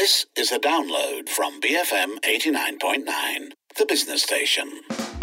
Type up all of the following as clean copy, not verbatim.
This is a download from BFM 89.9, the business station.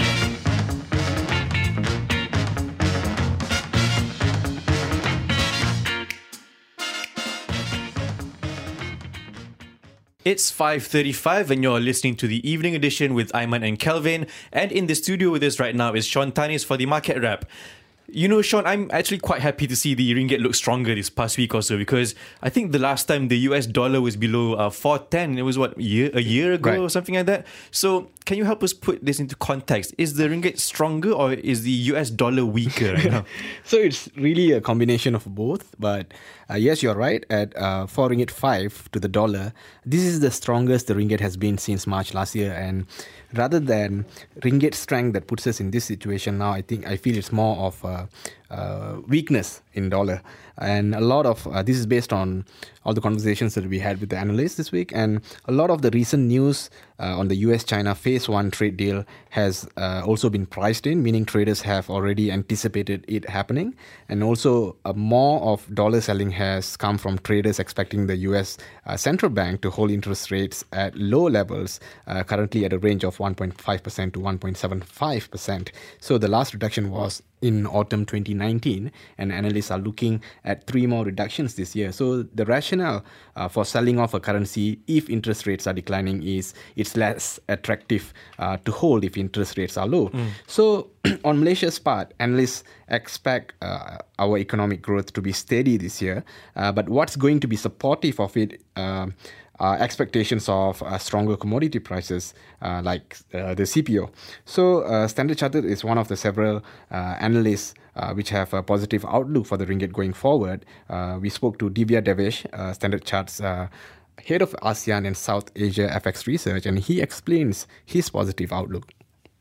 It's 5:35 and you're listening to the evening edition with Aiman and Kelvin. And in the studio with us right now is Sean Tanis for the Market Wrap. You know, Sean, I'm actually quite happy to see the ringgit look stronger this past week or so, because I think the last time the US dollar was below 4.10, it was a year ago, right, or something like that. So can you help us put this into context? Is the ringgit stronger or is the US dollar weaker right now? So it's really a combination of both. But yes, you're right. At 4 ringgit 5 to the dollar, this is the strongest the ringgit has been since March last year. And rather than ringgit strength that puts us in this situation now, I feel it's more of weakness in dollar. And a lot of this is based on all the conversations that we had with the analysts this week, and a lot of the recent news on the US-China Phase 1 trade deal has also been priced in, meaning traders have already anticipated it happening. And also more of dollar selling has come from traders expecting the US central bank to hold interest rates at low levels, currently at a range of 1.5% to 1.75%. So the last reduction was in autumn 2019, and analysts are looking at 3 more reductions this year. So the rationale for selling off a currency if interest rates are declining is it's less attractive to hold if interest rates are low. So on Malaysia's part, analysts expect our economic growth to be steady this year, but what's going to be supportive of it expectations of stronger commodity prices like the CPO. So Standard Chartered is one of the several analysts which have a positive outlook for the ringgit going forward. We spoke to Divya Devesh, Standard Chart's head of ASEAN and South Asia FX research, and he explains his positive outlook.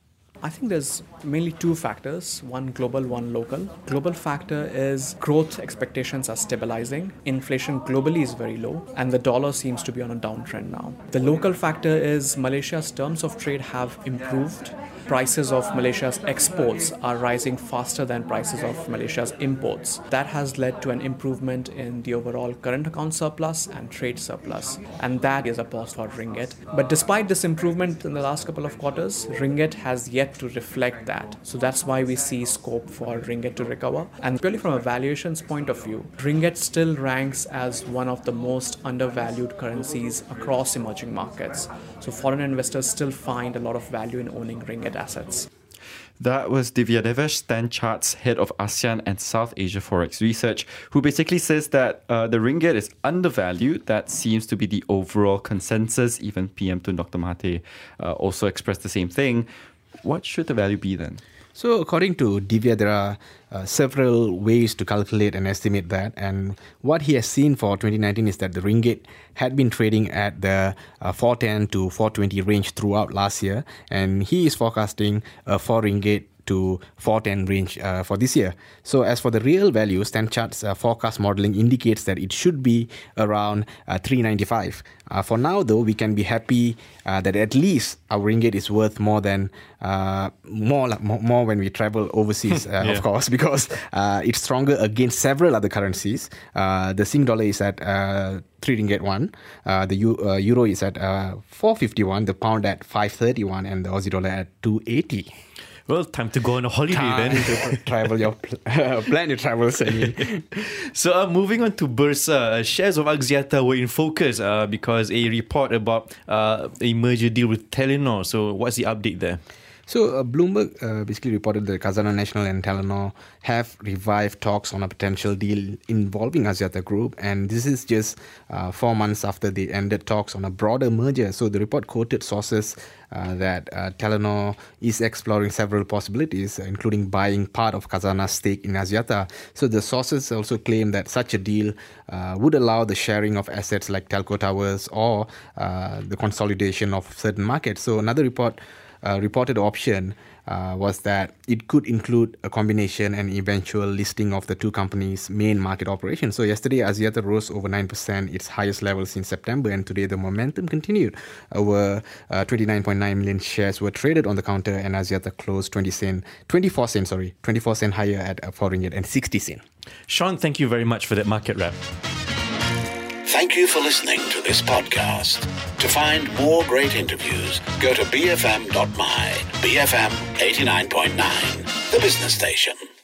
I think there's mainly 2 factors, one global, one local. Global factor is growth expectations are stabilizing. Inflation globally is very low and the dollar seems to be on a downtrend now. The local factor is Malaysia's terms of trade have improved. Prices of Malaysia's exports are rising faster than prices of Malaysia's imports. That has led to an improvement in the overall current account surplus and trade surplus. And that is a pause for ringgit. But despite this improvement in the last couple of quarters, ringgit has yet to reflect that. So that's why we see scope for ringgit to recover. And purely from a valuations point of view, ringgit still ranks as one of the most undervalued currencies across emerging markets. So foreign investors still find a lot of value in owning ringgit assets. That was Divya Devesh, Standard Chart's head of ASEAN and South Asia Forex Research, who basically says that the ringgit is undervalued. That seems to be the overall consensus. Even PM Tun Dr. Mahathir also expressed the same thing. What should the value be then? So according to Divya, there are several ways to calculate and estimate that. And what he has seen for 2019 is that the ringgit had been trading at the 410 to 420 range throughout last year. And he is forecasting a 4 ringgit to 410 range for this year. So as for the real value, Standard Chart's forecast modeling indicates that it should be around 395. For now, though, we can be happy that at least our ringgit is worth more than more when we travel overseas, of course, because it's stronger against several other currencies. The Sing dollar is at 3 ringgit 1, the euro is at 451, the pound at 531, and the Aussie dollar at 280. Well, time to go on a holiday then. To travel your plan your travels. So moving on to Bursa, shares of Axiata were in focus because a report about a merger deal with Telenor. So what's the update there? So Bloomberg basically reported that Khazanah Nasional and Telenor have revived talks on a potential deal involving Axiata Group, and this is just 4 months after they ended talks on a broader merger. So the report quoted sources that Telenor is exploring several possibilities, including buying part of Khazanah's stake in Axiata. So the sources also claim that such a deal would allow the sharing of assets like telco towers or the consolidation of certain markets. So another reported option was that it could include a combination and eventual listing of the two companies' main market operations. So yesterday, Axiata rose over 9%, its highest level since September, and today the momentum continued. Over 29.9 million shares were traded on the counter, and Axiata closed 24 cent higher at 4 ringgit and 60 cent. Sean, thank you very much for that market wrap. Thank you for listening to this podcast. To find more great interviews, go to bfm.my, BFM 89.9, the business station.